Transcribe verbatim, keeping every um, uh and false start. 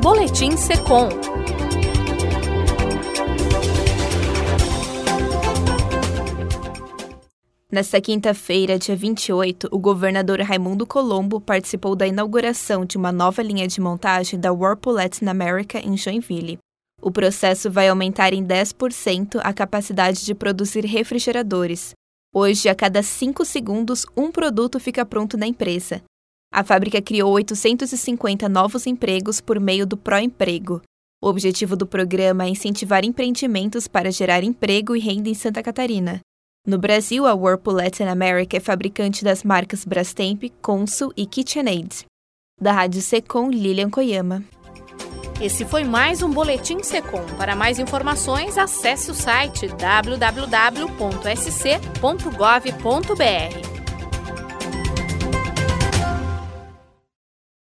Boletim Secom. Nesta quinta-feira, dia vinte e oito, o governador Raimundo Colombo participou da inauguração de uma nova linha de montagem da Whirlpool Latin America em Joinville. O processo vai aumentar em dez por cento a capacidade de produzir refrigeradores. Hoje, a cada cinco segundos, um produto fica pronto na empresa. A fábrica criou oitocentos e cinquenta novos empregos por meio do Proemprego. O objetivo do programa é incentivar empreendimentos para gerar emprego e renda em Santa Catarina. No Brasil, a Whirlpool Latin America é fabricante das marcas Brastemp, Consul e KitchenAid. Da Rádio Secom, Lilian Koyama. Esse foi mais um Boletim Secom. Para mais informações, acesse o site w w w ponto s c ponto gov ponto b r.